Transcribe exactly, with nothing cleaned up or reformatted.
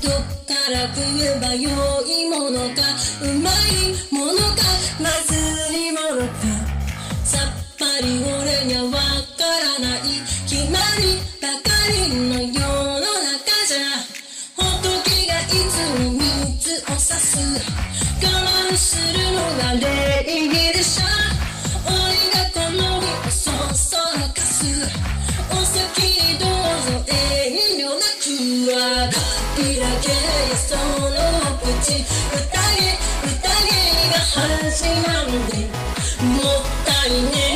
どっから食えば良いものか、うまいものかまずいものか、さっぱり俺にはわからない。決まりばかりの世の中じゃ、仏がいつも水を差す。我慢するのが礼儀でしょ。俺がこの日をそそらかす。お先にどうぞ遠慮なく。わかりだけその口、宴宴が始まるでもったいねえ。